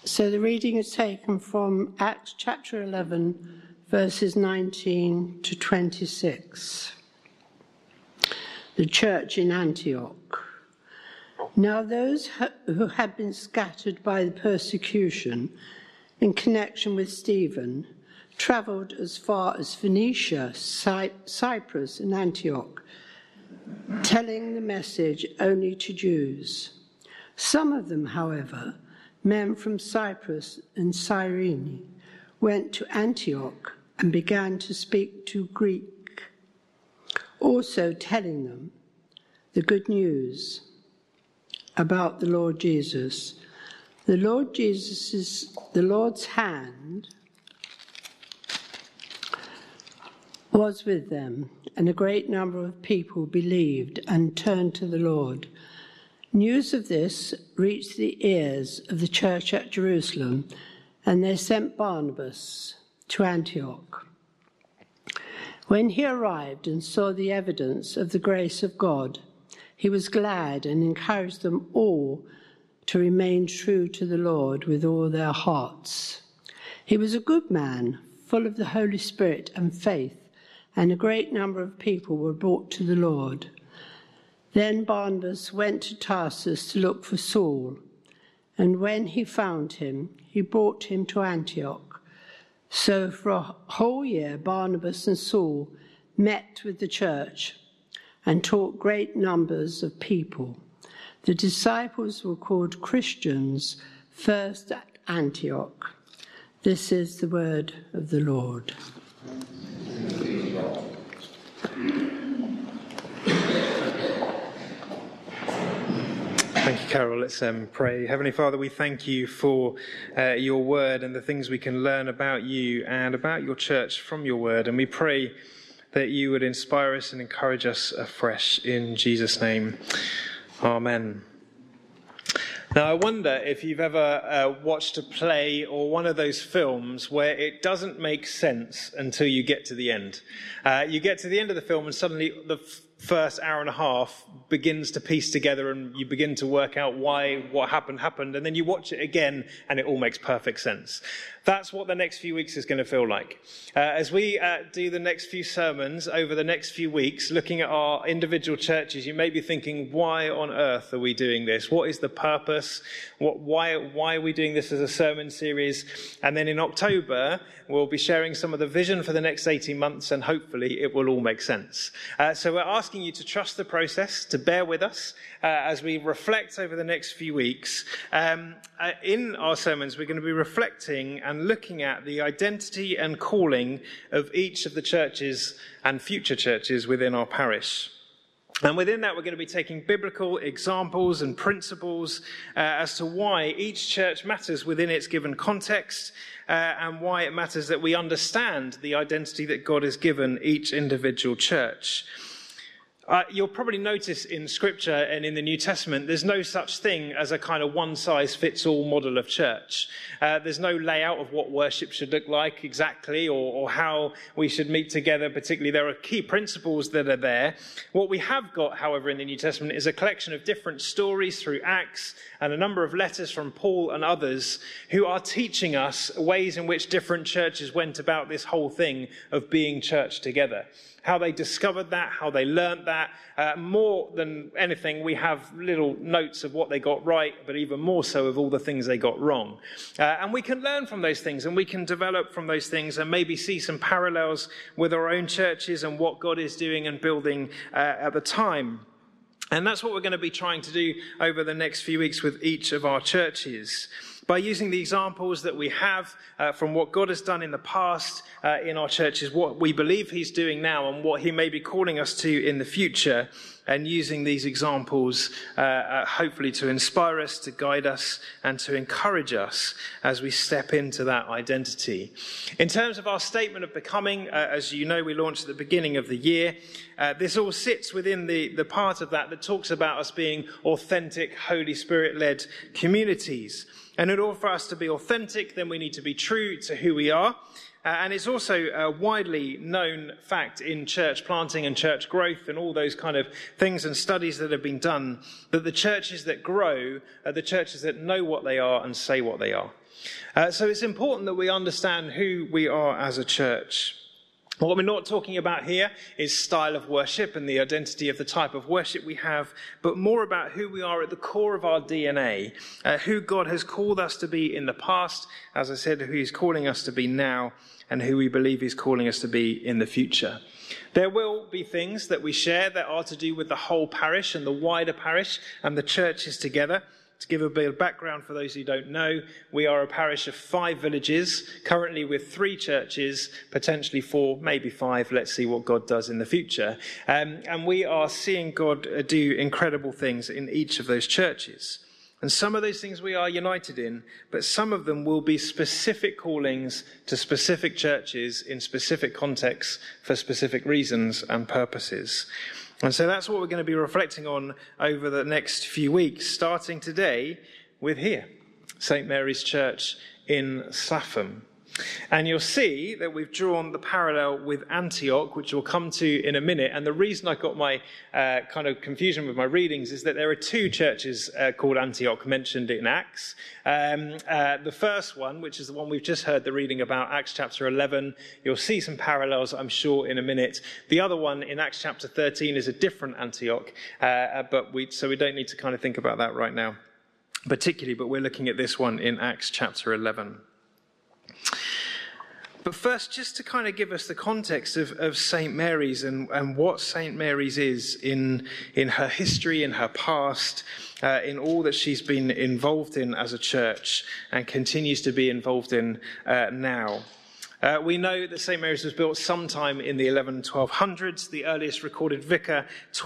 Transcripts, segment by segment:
So the reading is taken from Acts chapter 11, verses 19 to 26. The church in Antioch. Now those who had been scattered by the persecution in connection with Stephen travelled as far as Phoenicia, Cyprus, and Antioch, telling the message only to Jews. Some of them, however, men from Cyprus and Cyrene, went to Antioch and began to speak to Greek, also telling them the good news about the Lord Jesus. The Lord's hand was with them, and a great number of people believed and turned to the Lord. News of this reached the ears of the church at Jerusalem, and they sent Barnabas to Antioch. When he arrived and saw the evidence of the grace of God, he was glad and encouraged them all to remain true to the Lord with all their hearts. He was a good man, full of the Holy Spirit and faith, and a great number of people were brought to the Lord. Then Barnabas went to Tarsus to look for Saul, and when he found him, he brought him to Antioch. So for a whole year, Barnabas and Saul met with the church and taught great numbers of people. The disciples were called Christians first at Antioch. This is the word of the Lord. Thank you, Carol. Let's pray. Heavenly Father, we thank you for your word and the things we can learn about you and about your church from your word. And we pray that you would inspire us and encourage us afresh in Jesus' name. Amen. Now, I wonder if you've ever watched a play or one of those films where it doesn't make sense until you get to the end. You get to the end of the film and suddenly the first hour and a half begins to piece together and you begin to work out why what happened, and then you watch it again and it all makes perfect sense. That's what the next few weeks is going to feel like. As we do the next few sermons over the next few weeks, looking at our individual churches, you may be thinking, why on earth are we doing this? What is the purpose? Why are we doing this as a sermon series? And then in October, we'll be sharing some of the vision for the next 18 months, and hopefully it will all make sense. So we're asking you to trust the process, to bear with us as we reflect over the next few weeks. In our sermons, we're going to be reflecting and looking at the identity and calling of each of the churches and future churches within our parish. And within that, we're going to be taking biblical examples and principles as to why each church matters within its given context, and why it matters that we understand the identity that God has given each individual church. You'll probably notice in Scripture and in the New Testament, there's no such thing as a kind of one-size-fits-all model of church. There's no layout of what worship should look like exactly, or how we should meet together particularly. There are key principles that are there. What we have got, however, in the New Testament is a collection of different stories through Acts and a number of letters from Paul and others who are teaching us ways in which different churches went about this whole thing of being church together. How they discovered that, how they learnt that. More than anything, we have little notes of what they got right, but even more so of all the things they got wrong. And we can learn from those things, and we can develop from those things, and maybe see some parallels with our own churches and what God is doing and building at the time. And that's what we're going to be trying to do over the next few weeks with each of our churches. By using the examples that we have from what God has done in the past in our churches, what we believe he's doing now and what he may be calling us to in the future, and using these examples hopefully to inspire us, to guide us, and to encourage us as we step into that identity. In terms of our statement of becoming, as you know, we launched at the beginning of the year. This all sits within the part of that talks about us being authentic, Holy Spirit-led communities. And in order for us to be authentic, then we need to be true to who we are. And it's also a widely known fact in church planting and church growth and all those kind of things and studies that have been done, that the churches that grow are the churches that know what they are and say what they are. So it's important that we understand who we are as a church. What we're not talking about here is style of worship and the identity of the type of worship we have, but more about who we are at the core of our DNA, who God has called us to be in the past, as I said, who he's calling us to be now, and who we believe he's calling us to be in the future. There will be things that we share that are to do with the whole parish and the wider parish and the churches together. To give a bit of background for those who don't know, we are a parish of 5 villages, currently with 3 churches, potentially 4, maybe 5. Let's see what God does in the future. And we are seeing God do incredible things in each of those churches. And some of those things we are united in, but some of them will be specific callings to specific churches in specific contexts for specific reasons and purposes. And so that's what we're going to be reflecting on over the next few weeks, starting today with here, St. Mary's Church in Saffham. And you'll see that we've drawn the parallel with Antioch, which we'll come to in a minute. And the reason I got my kind of confusion with my readings is that there are 2 churches called Antioch mentioned in Acts. The first one, which is the one we've just heard the reading about, Acts chapter 11. You'll see some parallels, I'm sure, in a minute. The other one in Acts chapter 13 is a different Antioch, so we don't need to kind of think about that right now, particularly, but we're looking at this one in Acts chapter 11. But first, just to kind of give us the context of St. Mary's and what St. Mary's is in her history, in her past, in all that she's been involved in as a church and continues to be involved in now. We know that St. Mary's was built sometime in the 1200s, the earliest recorded vicar,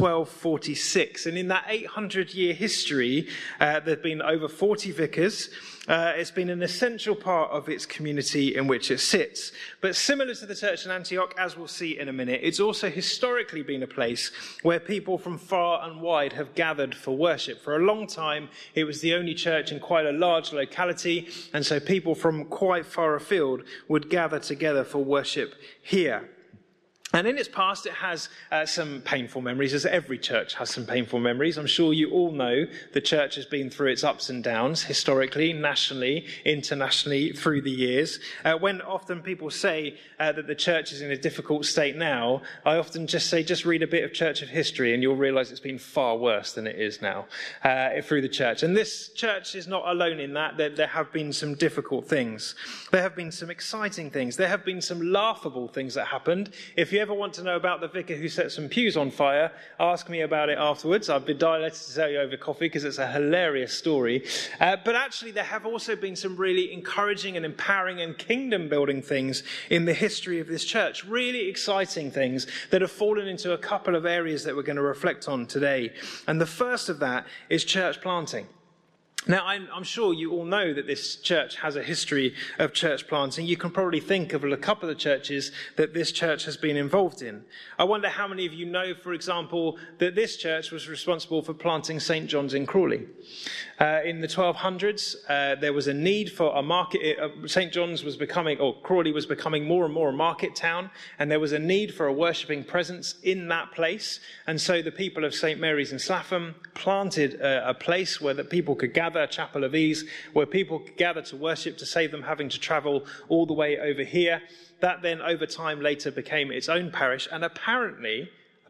1246. And in that 800-year history, there have been over 40 vicars. It's been an essential part of its community in which it sits. But similar to the church in Antioch, as we'll see in a minute, it's also historically been a place where people from far and wide have gathered for worship. For a long time, it was the only church in quite a large locality, and so people from quite far afield would gather together for worship here. And in its past, it has some painful memories, as every church has some painful memories. I'm sure you all know the church has been through its ups and downs, historically, nationally, internationally, through the years. When often people say that the church is in a difficult state now, I often just say, just read a bit of Church of History, and you'll realise it's been far worse than it is now through the church. And this church is not alone in that. There have been some difficult things. There have been some exciting things. There have been some laughable things that happened. If you ever want to know about the vicar who set some pews on fire, ask me about it afterwards. I'd be delighted to tell you over coffee because it's a hilarious story. But actually, there have also been some really encouraging and empowering and kingdom-building things in the history of this church. Really exciting things that have fallen into a couple of areas that we're going to reflect on today. And the first of that is church planting. Now, I'm sure you all know that this church has a history of church planting. You can probably think of a couple of churches that this church has been involved in. I wonder how many of you know, for example, that this church was responsible for planting St. John's in Crawley. In the 1200s, there was a need for a market. St. John's was becoming, or Crawley was becoming more and more a market town, and there was a need for a worshipping presence in that place. And so the people of St. Mary's in Saffham planted a place where the people could gather, a chapel of ease, where people could gather to worship, to save them having to travel all the way over here. That then, over time, later became its own parish. And apparently,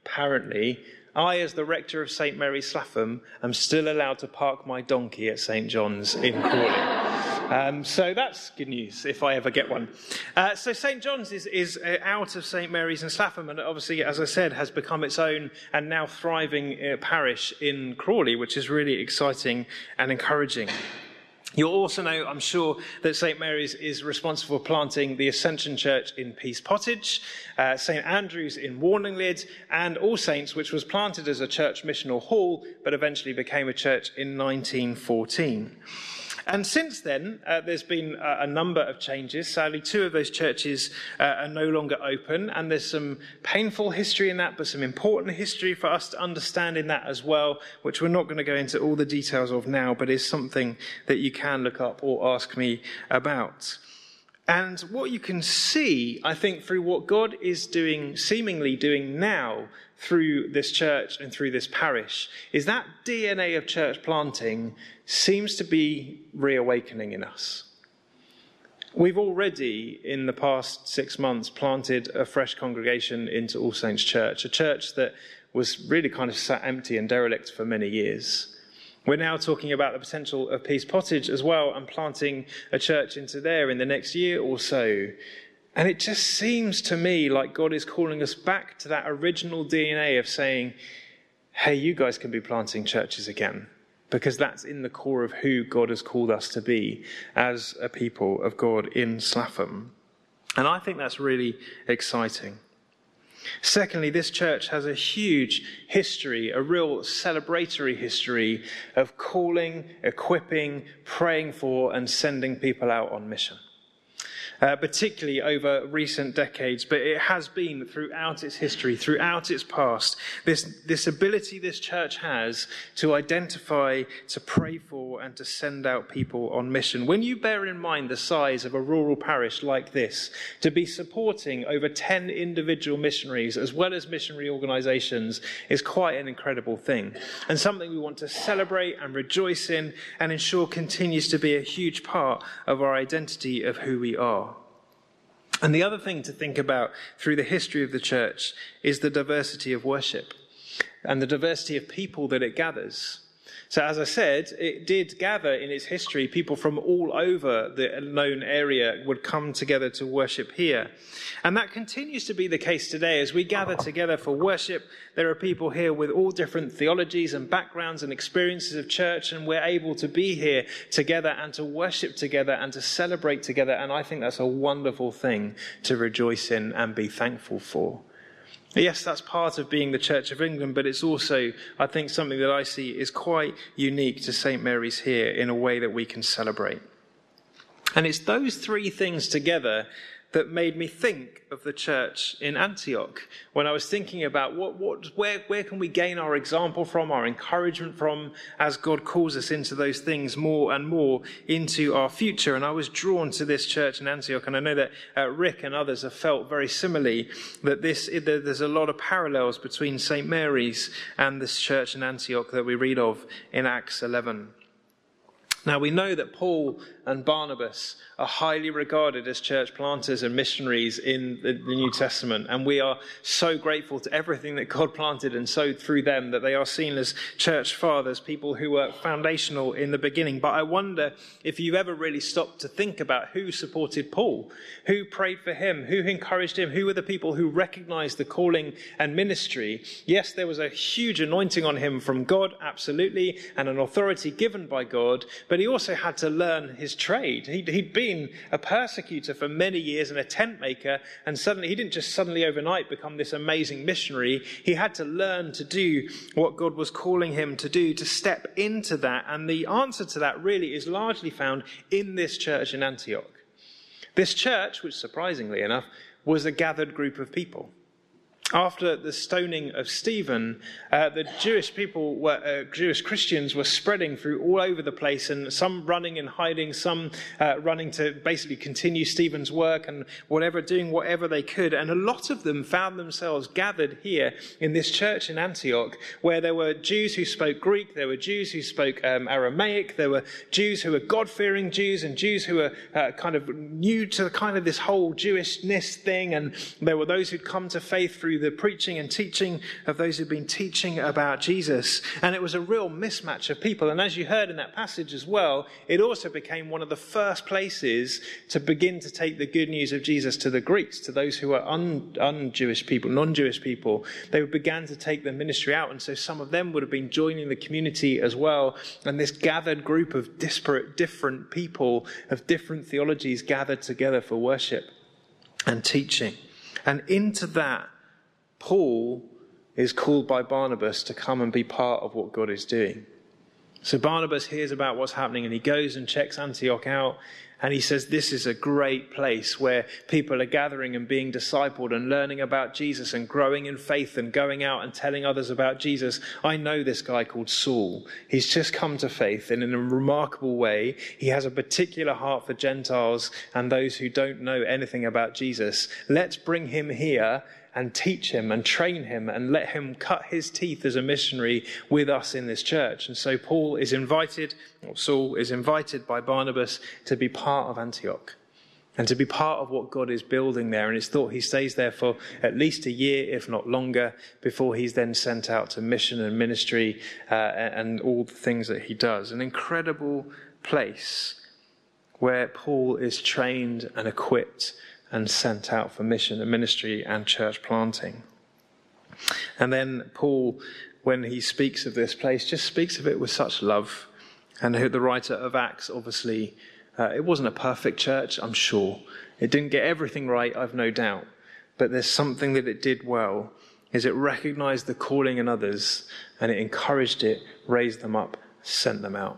I, as the rector of St. Mary's Saffham, am still allowed to park my donkey at St. John's in Crawley. So that's good news, if I ever get one. So St. John's is out of St. Mary's in Saffham, and obviously, as I said, has become its own and now thriving parish in Crawley, which is really exciting and encouraging. You'll also know, I'm sure, that St. Mary's is responsible for planting the Ascension Church in Pease Pottage, St. Andrew's in Warninglid, and All Saints, which was planted as a church missional hall, but eventually became a church in 1914. And since then, there's been a number of changes. Sadly, 2 of those churches are no longer open, and there's some painful history in that, but some important history for us to understand in that as well, which we're not going to go into all the details of now, but is something that you can look up or ask me about. And what you can see, I think, through what God is doing, seemingly doing now through this church and through this parish, is that DNA of church planting seems to be reawakening in us. We've already, in the past 6 months, planted a fresh congregation into All Saints Church, a church that was really kind of sat empty and derelict for many years. We're now talking about the potential of Peace Pottage as well, and planting a church into there in the next year or so. And it just seems to me like God is calling us back to that original DNA of saying, hey, you guys can be planting churches again, because that's in the core of who God has called us to be as a people of God in Slapham. And I think that's really exciting. Secondly, this church has a huge history, a real celebratory history of calling, equipping, praying for, and sending people out on mission. Particularly over recent decades, but it has been throughout its history, throughout its past, this ability this church has to identify, to pray for, and to send out people on mission. When you bear in mind the size of a rural parish like this, to be supporting over 10 individual missionaries as well as missionary organisations is quite an incredible thing, and something we want to celebrate and rejoice in and ensure continues to be a huge part of our identity of who we are. And the other thing to think about through the history of the church is the diversity of worship and the diversity of people that it gathers. So as I said, it did gather in its history people from all over the known area would come together to worship here. And that continues to be the case today. As we gather together for worship, there are people here with all different theologies and backgrounds and experiences of church, and we're able to be here together and to worship together and to celebrate together. And I think that's a wonderful thing to rejoice in and be thankful for. Yes, that's part of being the Church of England, but it's also, I think, something that I see is quite unique to St. Mary's here in a way that we can celebrate. And it's those 3 things together that made me think of the church in Antioch when I was thinking about where can we gain our example from, our encouragement from, as God calls us into those things more and more into our future. And I was drawn to this church in Antioch, and I know that Rick and others have felt very similarly that there's a lot of parallels between St. Mary's and this church in Antioch that we read of in Acts 11. Now, we know that Paul and Barnabas are highly regarded as church planters and missionaries in the New Testament, and we are so grateful to everything that God planted and sowed through them that they are seen as church fathers, people who were foundational in the beginning. But I wonder if you've ever really stopped to think about who supported Paul, who prayed for him, who encouraged him, who were the people who recognized the calling and ministry. Yes, there was a huge anointing on him from God, absolutely, and an authority given by God, but he also had to learn his trade. He'd been a persecutor for many years and a tent maker, and he didn't just suddenly overnight become this amazing missionary. He had to learn to do what God was calling him to do, to step into that. And the answer to that really is largely found in this church in Antioch. This church, which surprisingly enough, was a gathered group of people. After the stoning of Stephen, the Jewish Christians were spreading through all over the place, and some running and hiding, some running to basically continue Stephen's work and doing whatever they could. And a lot of them found themselves gathered here in this church in Antioch, where there were Jews who spoke Greek, there were Jews who spoke Aramaic, there were Jews who were God-fearing Jews, and Jews who were kind of new to kind of this whole Jewishness thing, and there were those who'd come to faith through the preaching and teaching of those who've been teaching about Jesus. And it was a real mismatch of people. And as you heard in that passage as well, it also became one of the first places to begin to take the good news of Jesus to the Greeks, to those who were un-Jewish people, non-Jewish people. They began to take the ministry out. And so some of them would have been joining the community as well. And this gathered group of disparate, different people of different theologies gathered together for worship and teaching. And into that, Paul is called by Barnabas to come and be part of what God is doing. So Barnabas hears about what's happening and he goes and checks Antioch out. And he says, this is a great place where people are gathering and being discipled and learning about Jesus and growing in faith and going out and telling others about Jesus. I know this guy called Saul. He's just come to faith, and in a remarkable way, he has a particular heart for Gentiles and those who don't know anything about Jesus. Let's bring him here and teach him and train him and let him cut his teeth as a missionary with us in this church. And so Saul is invited by Barnabas to be part of Antioch and to be part of what God is building there. And it's thought he stays there for at least a year, if not longer, before he's then sent out to mission and ministry and all the things that he does. An incredible place where Paul is trained and equipped and sent out for mission and ministry and church planting. And then Paul, when he speaks of this place, just speaks of it with such love. And the writer of Acts, obviously, it wasn't a perfect church, I'm sure. It didn't get everything right, I've no doubt. But there's something that it did well, is it recognized the calling in others, and it encouraged it, raised them up, sent them out.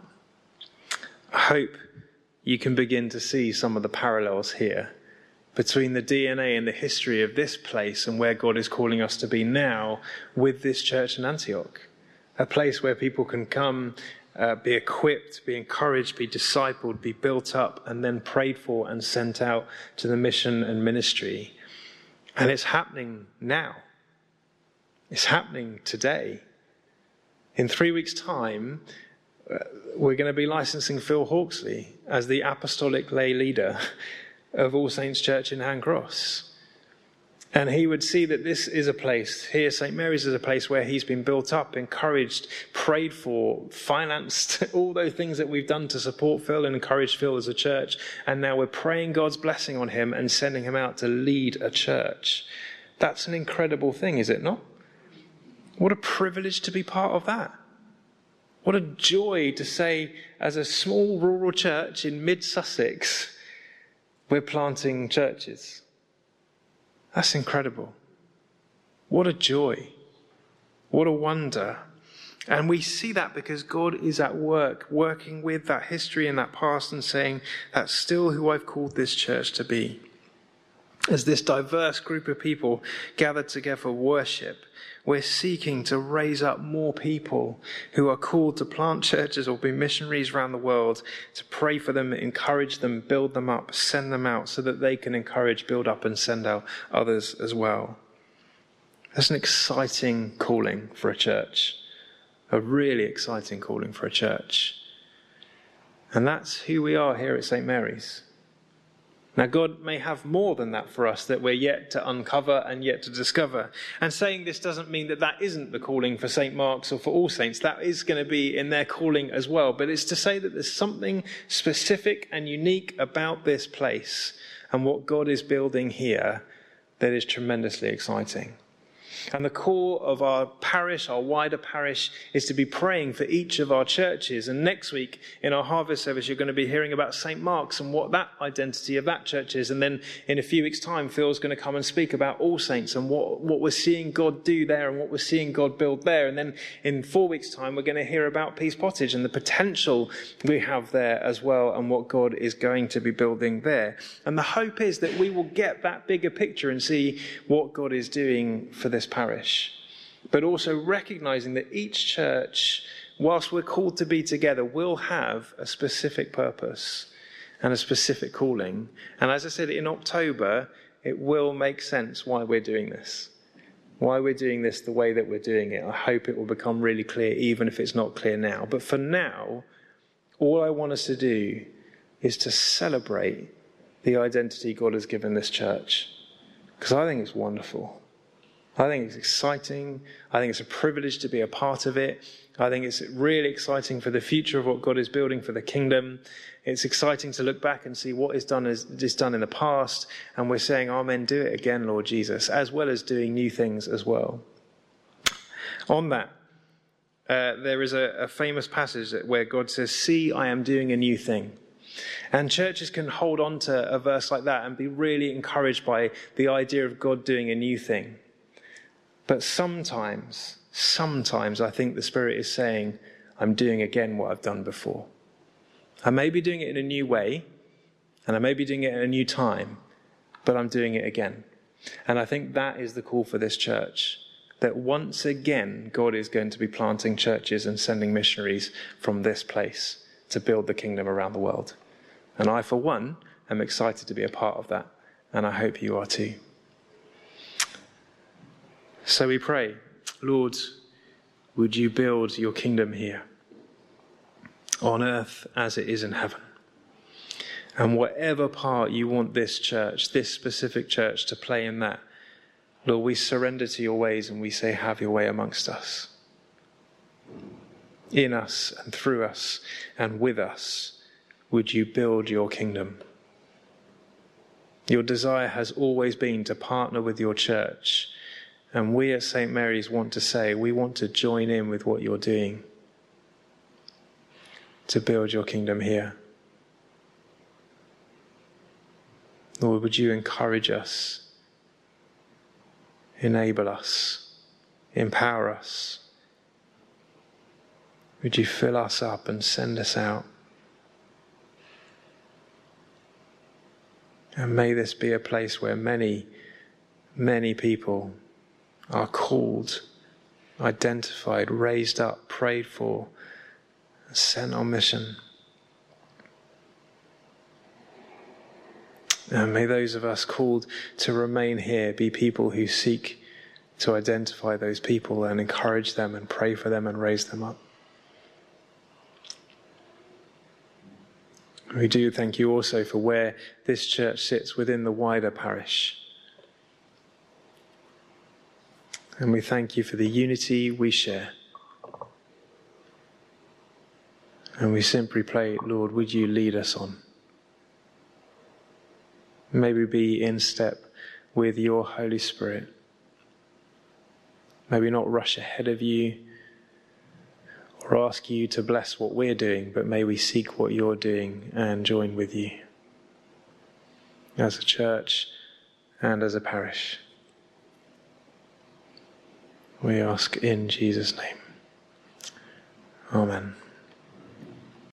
I hope you can begin to see some of the parallels here between the DNA and the history of this place and where God is calling us to be now with this church in Antioch. A place where people can come, be equipped, be encouraged, be discipled, be built up, and then prayed for and sent out to the mission and ministry. And it's happening now. It's happening today. In 3 weeks' time, we're going to be licensing Phil Hawksley as the apostolic lay leader of All Saints Church in Handcross. And he would see that this is a place, here St. Mary's is a place where he's been built up, encouraged, prayed for, financed, all those things that we've done to support Phil and encourage Phil as a church. And now we're praying God's blessing on him and sending him out to lead a church. That's an incredible thing, is it not? What a privilege to be part of that. What a joy to say, as a small rural church in mid-Sussex, we're planting churches. That's incredible. What a joy. What a wonder. And we see that because God is at work, working with that history and that past and saying, that's still who I've called this church to be. As this diverse group of people gathered together worship, we're seeking to raise up more people who are called to plant churches or be missionaries around the world, to pray for them, encourage them, build them up, send them out so that they can encourage, build up and send out others as well. That's an exciting calling for a church, a really exciting calling for a church. And that's who we are here at St. Mary's. Now, God may have more than that for us that we're yet to uncover and yet to discover. And saying this doesn't mean that that isn't the calling for St. Mark's or for All Saints. That is going to be in their calling as well. But it's to say that there's something specific and unique about this place and what God is building here that is tremendously exciting. And the core of our parish, our wider parish, is to be praying for each of our churches. And next week in our harvest service, you're going to be hearing about St. Mark's and what that identity of that church is. And then in a few weeks' time, Phil's going to come and speak about All Saints and what we're seeing God do there and what we're seeing God build there. And then in 4 weeks' time, we're going to hear about Peace Pottage and the potential we have there as well and what God is going to be building there. And the hope is that we will get that bigger picture and see what God is doing for this parish, but also recognizing that each church, whilst we're called to be together, will have a specific purpose and a specific calling. And as I said, in October, it will make sense why we're doing this, the way that we're doing it. I hope it will become really clear, even if it's not clear now. But for now, all I want us to do is to celebrate the identity God has given this church, because I think it's wonderful. I think it's exciting. I think it's a privilege to be a part of it. I think it's really exciting for the future of what God is building for the kingdom. It's exciting to look back and see what is done in the past. And we're saying, Amen, do it again, Lord Jesus, as well as doing new things as well. On that, there is a famous passage where God says, see, I am doing a new thing. And churches can hold on to a verse like that and be really encouraged by the idea of God doing a new thing. But sometimes I think the Spirit is saying, I'm doing again what I've done before. I may be doing it in a new way, and I may be doing it at a new time, but I'm doing it again. And I think that is the call for this church, that once again God is going to be planting churches and sending missionaries from this place to build the kingdom around the world. And I, for one, am excited to be a part of that, and I hope you are too. So we pray, Lord, would you build your kingdom here, on earth as it is in heaven? And whatever part you want this church, this specific church, to play in that, Lord, we surrender to your ways and we say, have your way amongst us. In us and through us and with us, would you build your kingdom? Your desire has always been to partner with your church. And we at St. Mary's want to say, we want to join in with what you're doing to build your kingdom here. Lord, would you encourage us, enable us, empower us? Would you fill us up and send us out? And may this be a place where many, many people are called, identified, raised up, prayed for, sent on mission. And may those of us called to remain here be people who seek to identify those people and encourage them and pray for them and raise them up. We do thank you also for where this church sits within the wider parish. And we thank you for the unity we share. And we simply pray, Lord, would you lead us on? May we be in step with your Holy Spirit. May we not rush ahead of you or ask you to bless what we're doing, but may we seek what you're doing and join with you as a church and as a parish. We ask in Jesus' name. Amen.